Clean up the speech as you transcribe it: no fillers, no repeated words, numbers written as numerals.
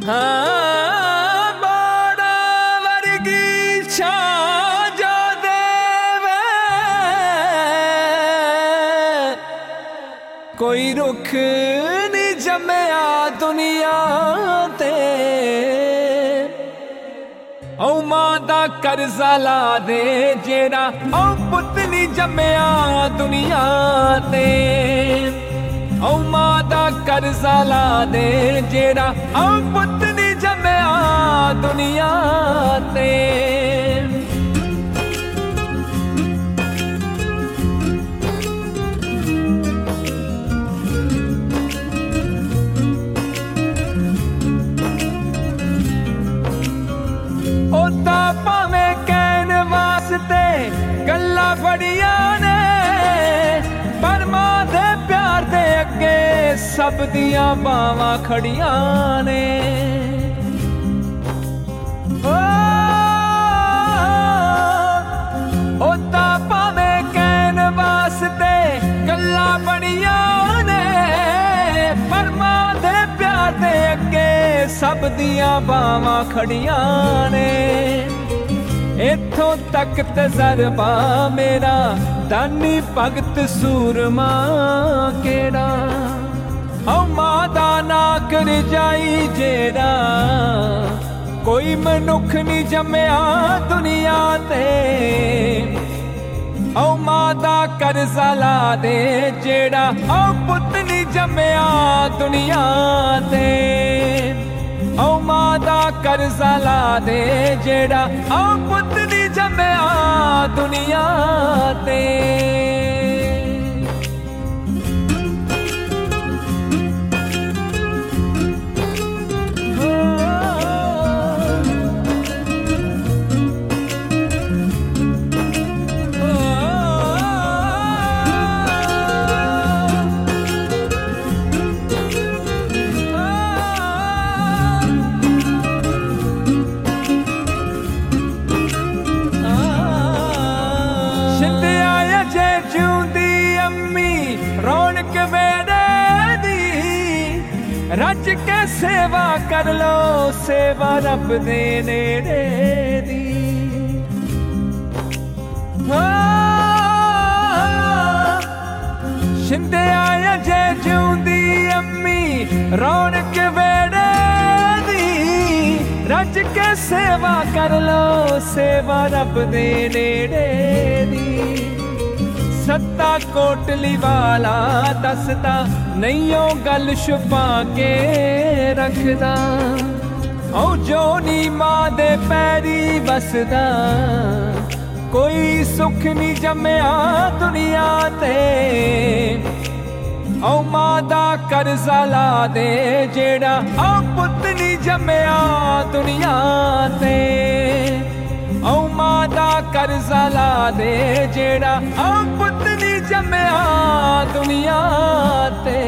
हाँ बाड़ा वर्गी छां जो देवे कोई रुख नहीं जमया दुनिया ते औ मां दा कर्जा ला दे जेड़ा औ पुत नहीं जमया दुनिया ते औ मां दा कर्जा ला दे जेड़ा औ पुत नहीं जमया दुनिया ते ओदा भावें कहन वास्ते गल्लां बड़िया ने पर मां दे प्यार दे अगे सब दियां बावां खड़ियां ने ओदा भावें कहन वास्ते गल्लां बड़िया ने पर मां दे प्यार दे अगे सब दियां बावां खड़ियां ने इथों तक तजरबा मेरा दानी भगत सूरमा केड़ा औ मां दा ना कर जाई जेड़ा कोई मनुख नहीं जमया दुनिया ते औ मां दा कर्जा ला दे जेड़ा औ पुत नहीं जमया दुनिया ते औ मां दा कर्जा ला दे जेड़ा औ पुत नहीं जमया दुनिया ते रज के सेवा कर लो सेवा रब दे नेड़े दी शिंदे आया जे जूंदी अम्मी रौनक वेड़े दी रज के सेवा कर लो सेवा रब दे नेड़े दी सत्ता कोटली वाला दसदा नहीं ओ गल छुपा के रखदा औ जो नी मां दे पैरी बसदा कोई सुख नहीं जमया दुनिया ते औ मां दा कर्जा ला दे जेड़ा औ पुत नहीं जमया दुनिया ते औ मां दा कर्जा ला दे जेड़ा औ पुत नहीं जमया दुनिया ते